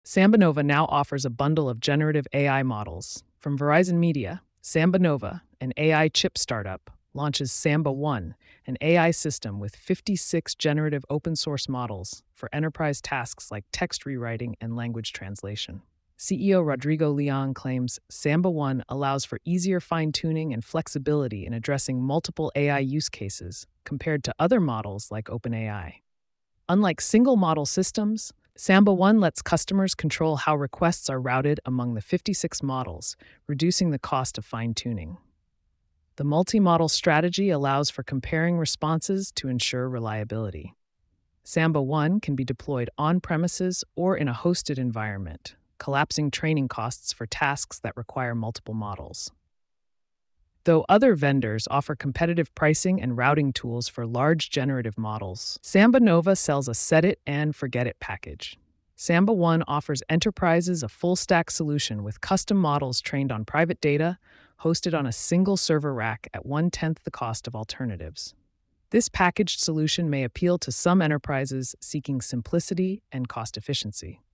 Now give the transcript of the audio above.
Samba Nova now offers a bundle of generative AI models. From Verizon Media, Samba Nova, an AI chip startup, launches Samba One, an AI system with 56 generative open source models for enterprise tasks like text rewriting and language translation. CEO Rodrigo Leon claims Samba One allows for easier fine tuning and flexibility in addressing multiple AI use cases compared to other models like OpenAI. Unlike single model systems, Samba One lets customers control how requests are routed among the 56 models, reducing the cost of fine tuning. The multi model strategy allows for comparing responses to ensure reliability. Samba One can be deployed on premises or in a hosted environment, collapsing training costs for tasks that require multiple models. Though other vendors offer competitive pricing and routing tools for large generative models, Samba Nova sells a set it and forget it package. Samba One offers enterprises a full stack solution with custom models trained on private data, hosted on a single server rack at 1/10 the cost of alternatives. This packaged solution may appeal to some enterprises seeking simplicity and cost efficiency.